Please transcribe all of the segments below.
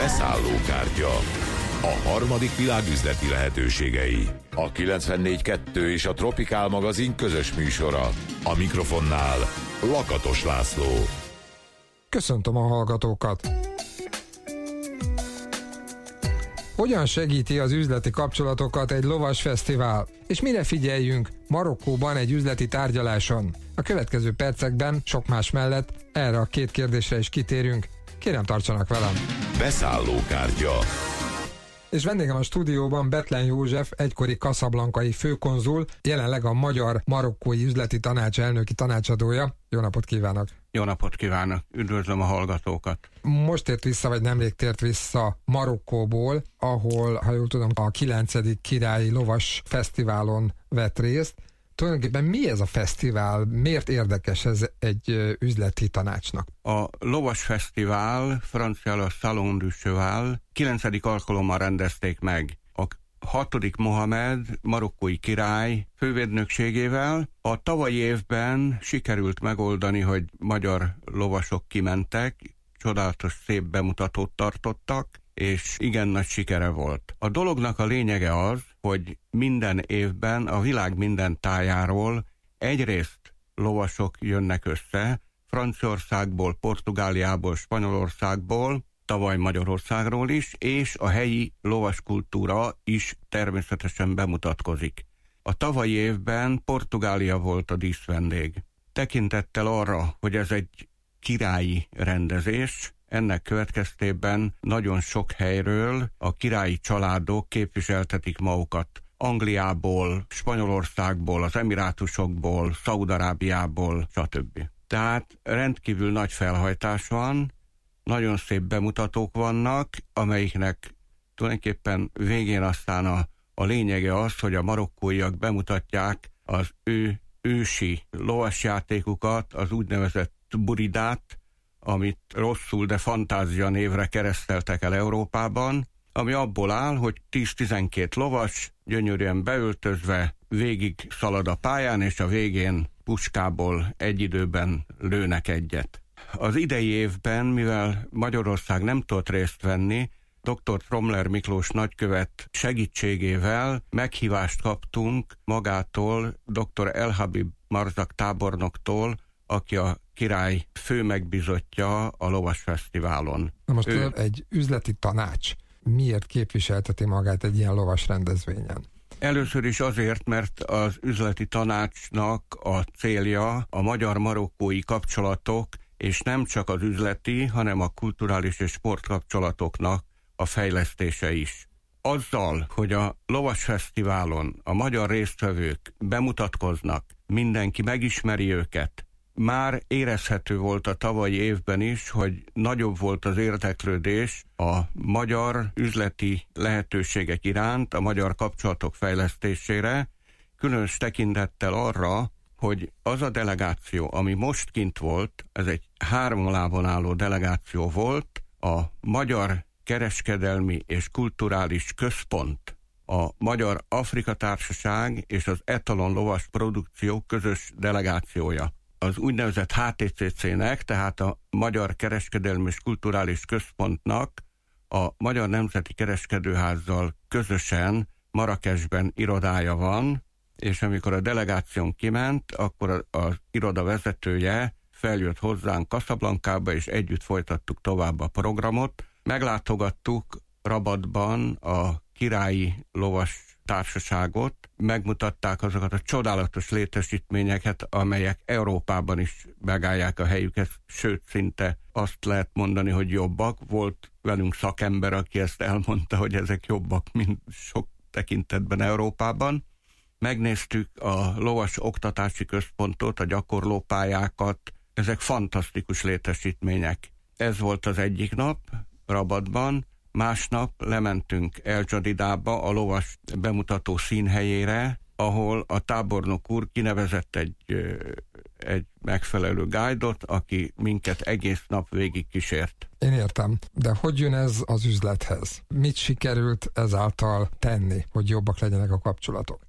Beszállókártya. A harmadik világ üzleti lehetőségei. A 94.2 és a Tropikál magazin közös műsora. A mikrofonnál Lakatos László. Köszöntöm a hallgatókat! Hogyan segíti az üzleti kapcsolatokat egy lovas fesztivál? És mire figyeljünk Marokkóban egy üzleti tárgyaláson? A következő percekben sok más mellett erre a két kérdésre is kitérünk. Kérem, tartsanak velem! Beszállókártya. És vendégem a stúdióban Bethlen József, egykori kaszablankai főkonzul, jelenleg a Magyar Marokkói Üzleti Tanács elnöki tanácsadója. Jó napot kívánok! Jó napot kívánok! Üdvözlöm a hallgatókat! Most tért vissza, vagy nemrég tért vissza Marokkóból, ahol, ha jól tudom, a 9. Királyi Lovas Fesztiválon vett részt. Tulajdonképpen mi ez a fesztivál? Miért érdekes ez egy üzleti tanácsnak? A Lovas Fesztivál, franciául a Salon du Cheval 9. alkalommal rendezték meg. A 6. Mohamed marokkói király fővédnökségével. A tavalyi évben sikerült megoldani, hogy magyar lovasok kimentek, csodálatos szép bemutatót tartottak, és igen nagy sikere volt. A dolognak a lényege az, hogy minden évben a világ minden tájáról egyrészt lovasok jönnek össze, Franciaországból, Portugáliából, Spanyolországból, tavaly Magyarországról is, és a helyi lovas kultúra is természetesen bemutatkozik. A tavalyi évben Portugália volt a díszvendég. Tekintettel arra, hogy ez egy királyi rendezés, ennek következtében nagyon sok helyről a királyi családok képviseltetik magukat. Angliából, Spanyolországból, az Emirátusokból, Szaúd-Arábiából, stb. Tehát rendkívül nagy felhajtás van, nagyon szép bemutatók vannak, amelyiknek tulajdonképpen végén aztán a lényege az, hogy a marokkóiak bemutatják az ő ősi lovasjátékukat, az úgynevezett buridát, amit rosszul, de fantázia névre kereszteltek el Európában, ami abból áll, hogy 10-12 lovas gyönyörűen beöltözve végig szalad a pályán, és a végén puskából egy időben lőnek egyet. Az idei évben, mivel Magyarország nem tudott részt venni, dr. Tromler Miklós nagykövet segítségével meghívást kaptunk magától, dr. Elhabib Marzak tábornoktól, aki a király fő megbízottja a Lovas Fesztiválon. Na most egy üzleti tanács miért képviselteti magát egy ilyen lovas rendezvényen? Először is azért, mert az üzleti tanácsnak a célja a magyar-marokkói kapcsolatok, és nem csak az üzleti, hanem a kulturális és sportkapcsolatoknak a fejlesztése is. Azzal, hogy a Lovas Fesztiválon a magyar résztvevők bemutatkoznak, mindenki megismeri őket, már érezhető volt a tavalyi évben is, hogy nagyobb volt az érdeklődés a magyar üzleti lehetőségek iránt, a magyar kapcsolatok fejlesztésére, különös tekintettel arra, hogy az a delegáció, ami most kint volt, ez egy 3 lábon álló delegáció volt, a Magyar Kereskedelmi és Kulturális Központ, a Magyar Afrika Társaság és az Etalon Lovas Produkció közös delegációja. Az úgynevezett HTCC-nek, tehát a Magyar Kereskedelmi és Kulturális Központnak a Magyar Nemzeti Kereskedőházzal közösen Marrakesben irodája van, és amikor a delegáción kiment, akkor az iroda vezetője feljött hozzánk Casablancabe, és együtt folytattuk tovább a programot. Meglátogattuk Rabatban a királyi lovas társaságot, megmutatták azokat a csodálatos létesítményeket, amelyek Európában is megállják a helyüket, sőt, szinte azt lehet mondani, hogy jobbak. Volt velünk szakember, aki ezt elmondta, hogy ezek jobbak, mint sok tekintetben Európában. Megnéztük a lovas oktatási központot, a gyakorlópályákat, ezek fantasztikus létesítmények. Ez volt az egyik nap Rabatban, másnap lementünk El Jadidába, a lovas bemutató színhelyére, ahol a tábornok úr kinevezett egy megfelelő guide-ot, aki minket egész nap végig kísért. Én értem, de hogy jön ez az üzlethez? Mit sikerült ezáltal tenni, hogy jobbak legyenek a kapcsolatok?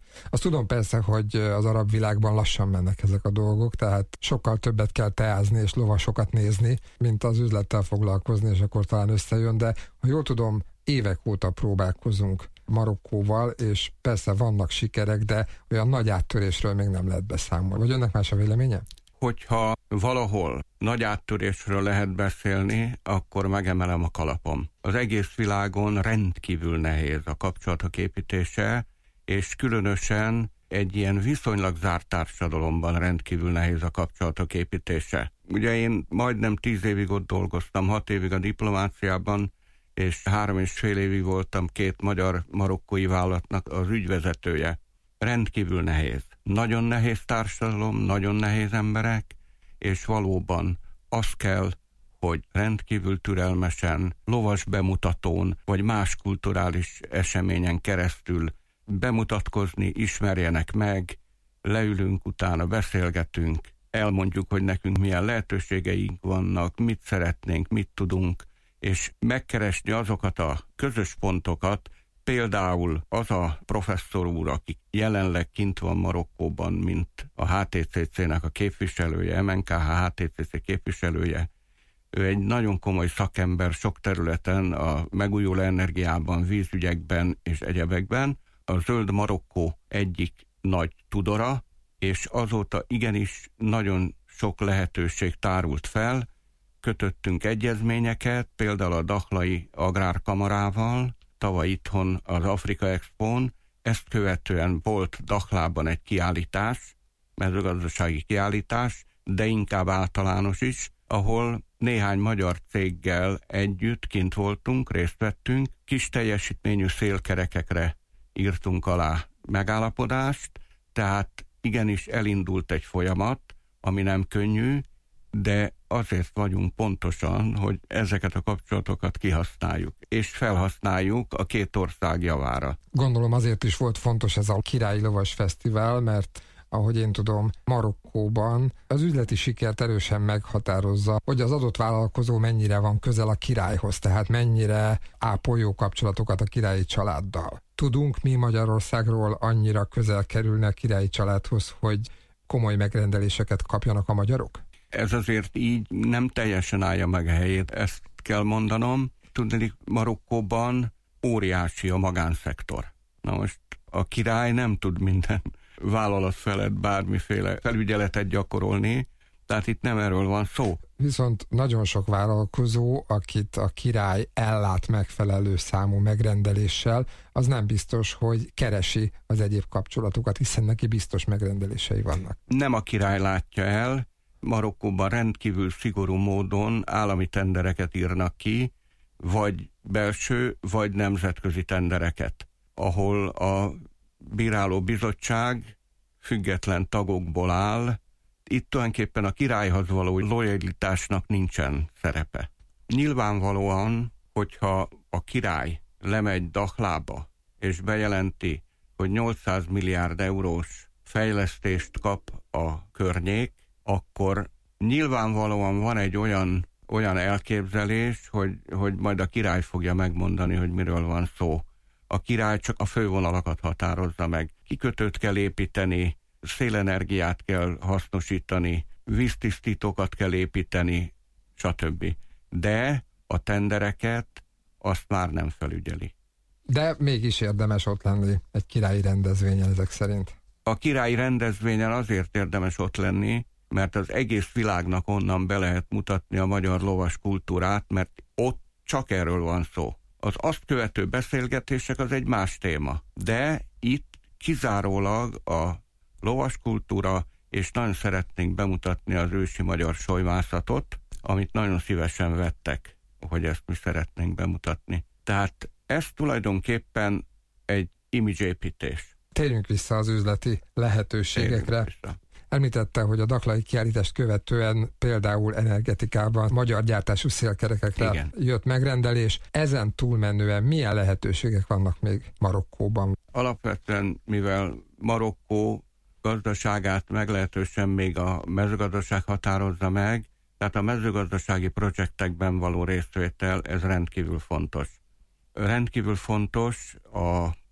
Azt tudom persze, hogy az arab világban lassan mennek ezek a dolgok, tehát sokkal többet kell teázni és lovasokat nézni, mint az üzlettel foglalkozni, és akkor talán összejön, de ha jól tudom, évek óta próbálkozunk Marokkóval, és persze vannak sikerek, de olyan nagy áttörésről még nem lehet beszámolni. Vagy önnek más a véleménye? Hogyha valahol nagy áttörésről lehet beszélni, akkor megemelem a kalapom. Az egész világon rendkívül nehéz a kapcsolatok építése, és különösen egy ilyen viszonylag zárt társadalomban rendkívül nehéz a kapcsolatok építése. Ugye én majdnem 10 évig ott dolgoztam, 6 évig a diplomáciában, és 3,5 évig voltam 2 magyar-marokkói vállalatnak az ügyvezetője. Rendkívül nehéz. Nagyon nehéz társadalom, nagyon nehéz emberek, és valóban az kell, hogy rendkívül türelmesen, lovas bemutatón, vagy más kulturális eseményen keresztül bemutatkozni, ismerjenek meg, leülünk utána, beszélgetünk, elmondjuk, hogy nekünk milyen lehetőségeink vannak, mit szeretnénk, mit tudunk, és megkeresni azokat a közös pontokat, például az a professzor úr, aki jelenleg kint van Marokkóban, mint a HTCC-nek a képviselője, MNKH HTCC képviselője. Ő egy nagyon komoly szakember sok területen, a megújuló energiában, vízügyekben és egyebekben. A Zöld Marokkó egyik nagy tudora, és azóta igenis nagyon sok lehetőség tárult fel. Kötöttünk egyezményeket, például a Dahlai Agrárkamarával, tavaly itthon az Afrika Expón, ezt követően volt Dahlában egy kiállítás, mezőgazdasági kiállítás, de inkább általános is, ahol néhány magyar céggel együtt kint voltunk, részt vettünk, kis teljesítményű szélkerekekre írtunk alá megállapodást, tehát igenis elindult egy folyamat, ami nem könnyű, de azért vagyunk pontosan, hogy ezeket a kapcsolatokat kihasználjuk, és felhasználjuk a 2 ország javára. Gondolom azért is volt fontos ez a Királyi Lovas Fesztivál, mert ahogy én tudom, Marokkóban az üzleti sikert erősen meghatározza, hogy az adott vállalkozó mennyire van közel a királyhoz, tehát mennyire ápol jó kapcsolatokat a királyi családdal. Tudunk mi Magyarországról annyira közel kerülni a királyi családhoz, hogy komoly megrendeléseket kapjanak a magyarok? Ez azért így nem teljesen állja meg a helyét, ezt kell mondanom. Tudni, Marokkóban óriási a magánszektor. Na most a király nem tud minden vállalat felett bármiféle felügyeletet gyakorolni, tehát itt nem erről van szó. Viszont nagyon sok vállalkozó, akit a király ellát megfelelő számú megrendeléssel, az nem biztos, hogy keresi az egyéb kapcsolatokat, hiszen neki biztos megrendelései vannak. Nem a király látja el, Marokkóban rendkívül szigorú módon állami tendereket írnak ki, vagy belső, vagy nemzetközi tendereket, ahol a bíráló bizottság független tagokból áll. Itt tulajdonképpen a királyhoz való lojalitásnak nincsen szerepe. Nyilvánvalóan, hogyha a király lemegy Dahlába, és bejelenti, hogy 800 milliárd eurós fejlesztést kap a környék, akkor nyilvánvalóan van egy olyan elképzelés, hogy majd a király fogja megmondani, hogy miről van szó. A király csak a fővonalakat határozza meg. Kikötőt kell építeni, szélenergiát kell hasznosítani, víztisztítókat kell építeni, stb. De a tendereket azt már nem felügyeli. De mégis érdemes ott lenni egy királyi rendezvényen ezek szerint. A királyi rendezvényen azért érdemes ott lenni, mert az egész világnak onnan be lehet mutatni a magyar lovas kultúrát, mert ott csak erről van szó. Az azt követő beszélgetések az egy más téma, de itt kizárólag a lovas kultúra, és nagyon szeretnénk bemutatni az ősi magyar solymászatot, amit nagyon szívesen vettek, hogy ezt mi szeretnénk bemutatni. Tehát ez tulajdonképpen egy imidzsépítés. Térjünk vissza az üzleti lehetőségekre. Említette, hogy a dahlai kiállítást követően például energetikában magyar gyártású szélkerekekre jött megrendelés. Ezen túlmenően milyen lehetőségek vannak még Marokkóban? Alapvetően, mivel Marokkó gazdaságát meglehetősen még a mezőgazdaság határozza meg, tehát a mezőgazdasági projektekben való részvétel, ez rendkívül fontos. Rendkívül fontos a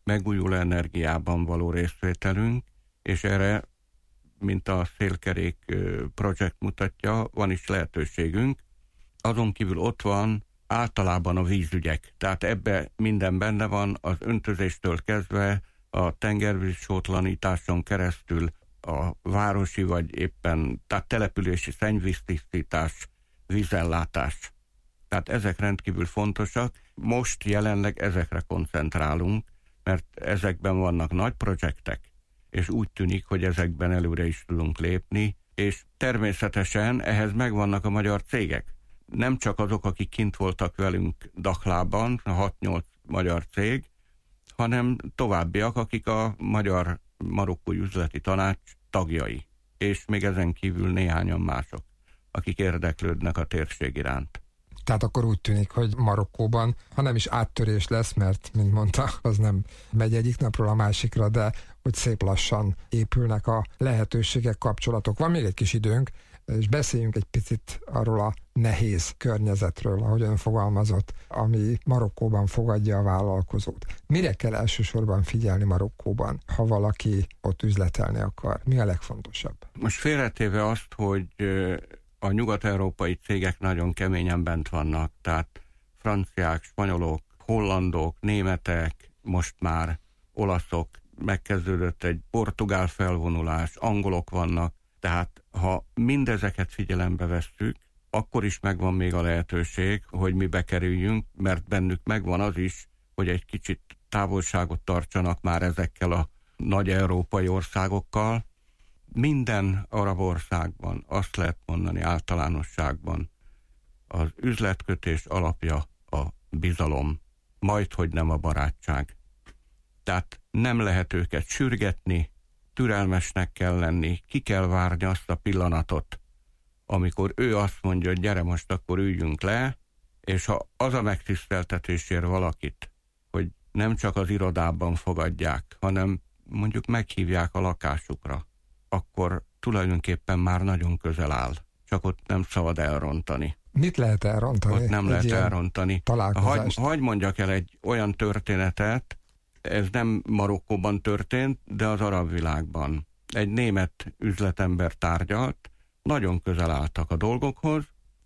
megújuló energiában való részvételünk, és erre, mint a szélkerék projekt mutatja, van is lehetőségünk. Azon kívül ott van általában a vízügyek, tehát ebbe minden benne van, az öntözéstől kezdve a tengervízsótlanításon keresztül a városi vagy éppen tehát települési szennyvíztisztítás, vízellátás. Tehát ezek rendkívül fontosak. Most jelenleg ezekre koncentrálunk, mert ezekben vannak nagy projektek, és úgy tűnik, hogy ezekben előre is tudunk lépni, és természetesen ehhez megvannak a magyar cégek. Nem csak azok, akik kint voltak velünk Daklában, 6-8 magyar cég, hanem továbbiak, akik a Magyar Marokkói Üzleti Tanács tagjai, és még ezen kívül néhányan mások, akik érdeklődnek a térség iránt. Tehát akkor úgy tűnik, hogy Marokkóban, ha nem is áttörés lesz, mert, mint mondta, az nem megy egyik napról a másikra, de hogy szép lassan épülnek a lehetőségek, kapcsolatok. Van még egy kis időnk, és beszéljünk egy picit arról a nehéz környezetről, ahogy ön fogalmazott, ami Marokkóban fogadja a vállalkozót. Mire kell elsősorban figyelni Marokkóban, ha valaki ott üzletelni akar? Mi a legfontosabb? Most félretéve azt, hogy a nyugat-európai cégek nagyon keményen bent vannak, tehát franciák, spanyolok, hollandok, németek, most már olaszok, megkezdődött egy portugál felvonulás, angolok vannak, tehát ha mindezeket figyelembe vesszük, akkor is megvan még a lehetőség, hogy mi bekerüljünk, mert bennük megvan az is, hogy egy kicsit távolságot tartsanak már ezekkel a nagy európai országokkal. Minden arab országban, azt lehet mondani általánosságban, az üzletkötés alapja a bizalom, majdhogy nem a barátság. Tehát nem lehet őket sürgetni, türelmesnek kell lenni, ki kell várni azt a pillanatot, amikor ő azt mondja, hogy gyere most, akkor üljünk le, és ha az a megtiszteltetés ér valakit, hogy nem csak az irodában fogadják, hanem mondjuk meghívják a lakásukra, akkor tulajdonképpen már nagyon közel áll. Csak ott nem szabad elrontani. Mit lehet elrontani? Ott nem lehet elrontani. Hagy mondjak el egy olyan történetet, ez nem Marokkóban történt, de az arab világban. Egy német üzletember tárgyalt, nagyon közel álltak a dolgokhoz,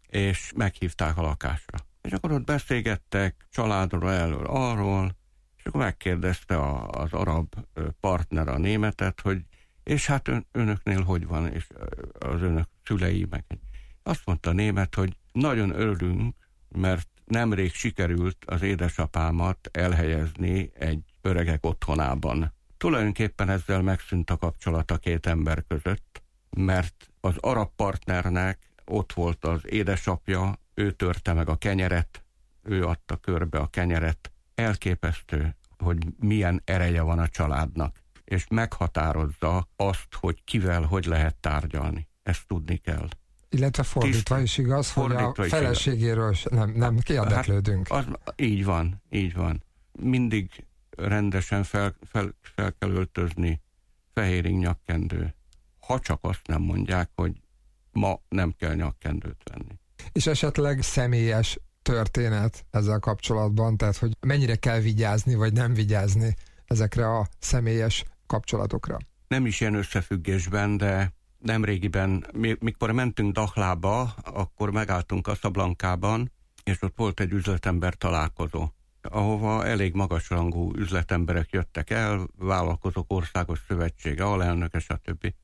és meghívták a lakásra. És akkor ott beszélgettek családról, arról, és akkor megkérdezte az arab partner a németet, hogy és hát önöknél hogy van, és az önök szülei meg. Azt mondta a német, hogy nagyon örülünk, mert nemrég sikerült az édesapámat elhelyezni egy öregek otthonában. Tulajdonképpen ezzel megszűnt a kapcsolat a két ember között, mert az arab partnernek ott volt az édesapja, ő törte meg a kenyeret, ő adta körbe a kenyeret. Elképesztő, hogy milyen ereje van a családnak, és meghatározza azt, hogy kivel hogy lehet tárgyalni. Ezt tudni kell. Illetve fordítva is igaz, hogy a feleségéről nem érdeklődünk. Hát így van. Mindig rendesen fel kell öltözni, fehéring nyakkendő. Ha csak azt nem mondják, hogy ma nem kell nyakkendőt venni. És esetleg személyes történet ezzel kapcsolatban, tehát hogy mennyire kell vigyázni, vagy nem vigyázni ezekre a személyes kapcsolatokra? Nem is ilyen összefüggésben, de nemrégiben, mikor mentünk Dakhlába, akkor megálltunk Casablancában, és ott volt egy üzletember találkozó, ahova elég magasrangú üzletemberek jöttek el, vállalkozók országos szövetsége, alelnöke, stb.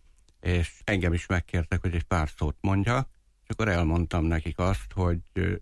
És engem is megkértek, hogy egy pár szót mondjak, és akkor elmondtam nekik azt, hogy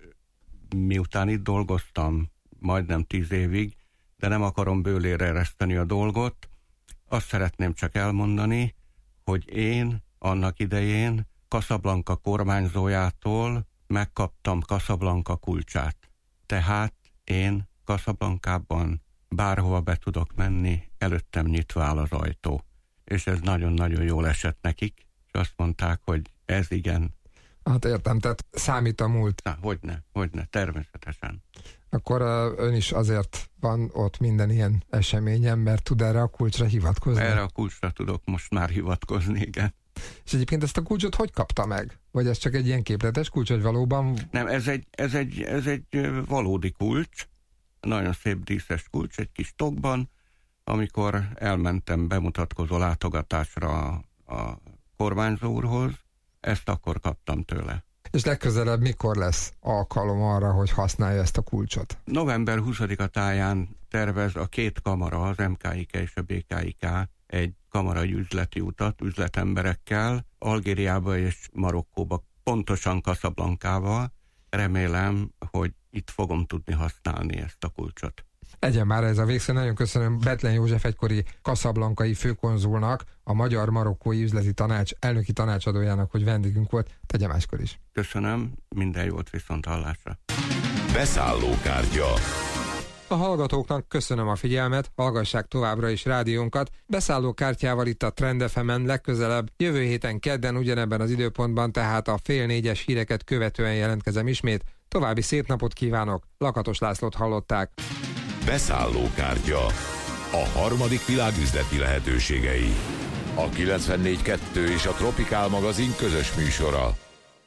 miután itt dolgoztam majdnem 10 évig, de nem akarom bőlére ereszteni a dolgot, azt szeretném csak elmondani, hogy én annak idején Casablanca kormányzójától megkaptam Casablanca kulcsát. Tehát én Casablancában bárhova be tudok menni, előttem nyitva áll az ajtó. És ez nagyon-nagyon jól esett nekik, és azt mondták, hogy ez igen. Hát értem, tehát számít a múlt. Hogyne, természetesen. Akkor ön is azért van ott minden ilyen eseményen, mert tud erre a kulcsra hivatkozni? Erre a kulcsra tudok most már hivatkozni, igen. És egyébként ezt a kulcsot hogy kapta meg? Vagy ez csak egy ilyen képletes kulcs, vagy valóban? Nem, ez egy valódi kulcs, nagyon szép díszes kulcs, egy kis tokban, amikor elmentem bemutatkozó látogatásra a kormányzó úrhoz, ezt akkor kaptam tőle. És legközelebb mikor lesz alkalom arra, hogy használja ezt a kulcsot? November 20-a táján tervez a két kamara, az MKIK és a BKIK egy kamarai üzleti utat üzletemberekkel Algériába és Marokkóba, pontosan Casablancával. Remélem, hogy itt fogom tudni használni ezt a kulcsot. Egyen már ez a végszó. Nagyon köszönöm Bethlen József egykori kaszablancai főkonzulnak, a Magyar-Marokkói Üzleti Tanács elnöki tanácsadójának, hogy vendégünk volt. Tegye máskor is. Köszönöm, minden jót, viszont hallásra. Beszállókártya. A hallgatóknak köszönöm a figyelmet, hallgassák továbbra is rádiónkat. Beszállókártyával itt a Trend FM-en legközelebb, jövő héten kedden ugyanebben az időpontban, tehát a 3:30 híreket követően jelentkezem ismét. További szép napot kívánok, Lakatos Lászlót hallották. Beszállókártya. A harmadik világ üzleti lehetőségei. A 94.2 és a Tropikál magazin közös műsora.